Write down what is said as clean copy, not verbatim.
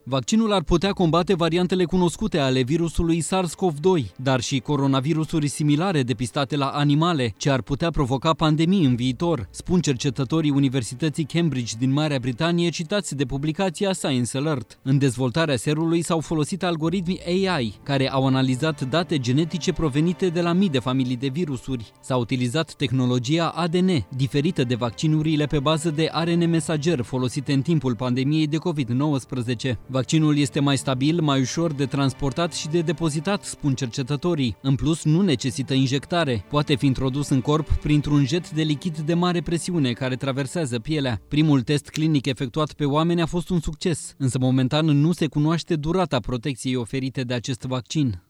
Vaccinul ar putea combate variantele cunoscute ale virusului SARS-CoV-2, dar și coronavirusuri similare depistate la animale, ce ar putea provoca pandemii în viitor, spun cercetătorii Universității Cambridge din Marea Britanie, citați de publicația Science Alert. În dezvoltarea serului s-au folosit algoritmi AI, care au analizat date genetice provenite de la mii de familii de virusuri. S-a utilizat tehnologia ADN, diferită de vaccinurile pe bază de ARN mesager folosite în timpul pandemiei de COVID-19. Vaccinul este mai stabil, mai ușor de transportat și de depozitat, spun cercetătorii. În plus, nu necesită injectare. Poate fi introdus în corp printr-un jet de lichid de mare presiune care traversează pielea. Primul test clinic efectuat pe oameni a fost un succes, însă momentan nu se cunoaște durata protecției oferite de acest vaccin.